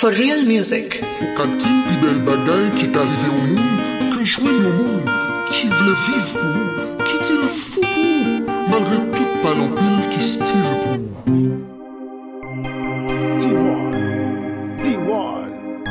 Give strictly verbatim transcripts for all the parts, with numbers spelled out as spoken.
For real music. Quand ti pi bel bagay qui est arrivé au monde, que jouer au monde, qui voulait vivre pour nous, qui dit le fou pour nous, malgré toute palampile qui style pour nous. T un, T un.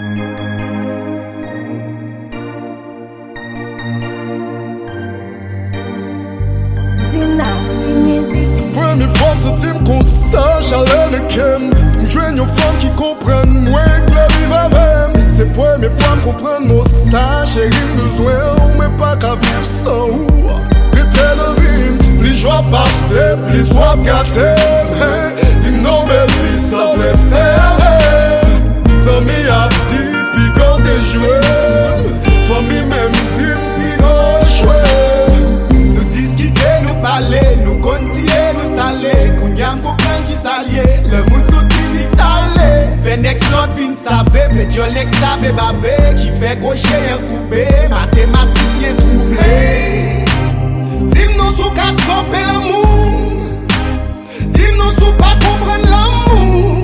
Dynasty Music. Première fois que ce team qu'on sache à l'Anakem. Pour jouer une femme qui comprenne moi que la vie va même. C'est première fois qu'on prend mon stage. J'ai rien besoin, ou mais pas qu'à vivre sans ou. T'étais le rime, plus joie passer, plus soif gâter. Dis non, belle, ça voulait faire. Famille a dit, puis quand t'es joué. Famille même dit, puis quand joué. Nous discuter, nous parler, nous continuer, nous saler. Kounyam comprend qui s'allier, le mousseau musique salé. Fait next not vin savait, fait diolek savait babé. Qui fait gaucher un coupé, mathématicien troublé. Dis-nous sous qu'à stopper l'amour. Dis-nous sous pas comprendre l'amour.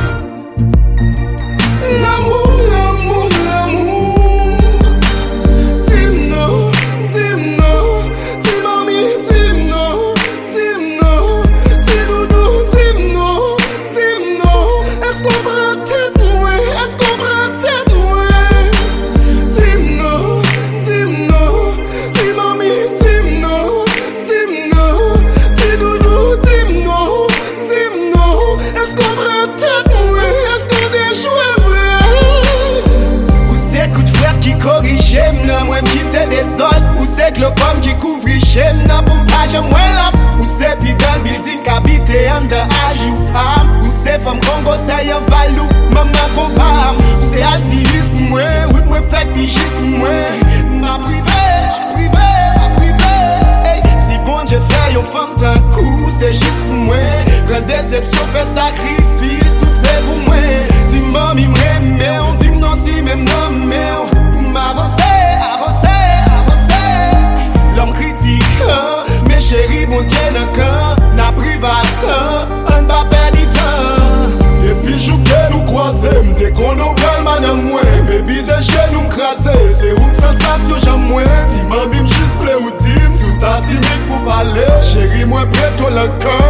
L'amour, l'amour, l'amour. Dis-nous, dis-nous, dis-mami, dis-nous, dis-nous, dis-doudou, dis-nous, dis-nous. Est-ce qu'on prend tête moi? Est-ce qu'on prend tête moi? Dis-nous, dis-nous, dis-mami, dis-nous, dis-nous, dis-doudou, dis-nous, dis-nous. Est-ce qu'on prend tête moi? Est-ce qu'on est joué vrai? Ou c'est coup de frère qui corrige m'na moi quitter des sols. Ou c'est que le pomme qui couvre m'na pour m'page moi là. Ou c'est puis dans le building qu'habité under âge ou pam. Ou c'est femme Congo ça y a valou maman compam. Ou c'est assis moi ou moi fait pigiste moi. Ma privé, ma privé, ma privé. Hey, si bon Dieu fait yon femme d'un coup c'est juste pour moi. Prendre déception fait sacrifice tout c'est pour moi. Dis mami m'aime, on dit non si même non mais pour m'avancer, avancer, avancer. L'homme critique, hein, mais chérie mon Dieu n'a qu'un, n'a privé temps, on va perdre du temps. Et puis je que nous croiser, m'dès qu'on nous gagne madame moi, baby j'ai chez nous m'craser, c'est où sensation j'aime moi. Si mami m'justle ou dim, sous ta timide pour parler, chérie moi prête au le cœur.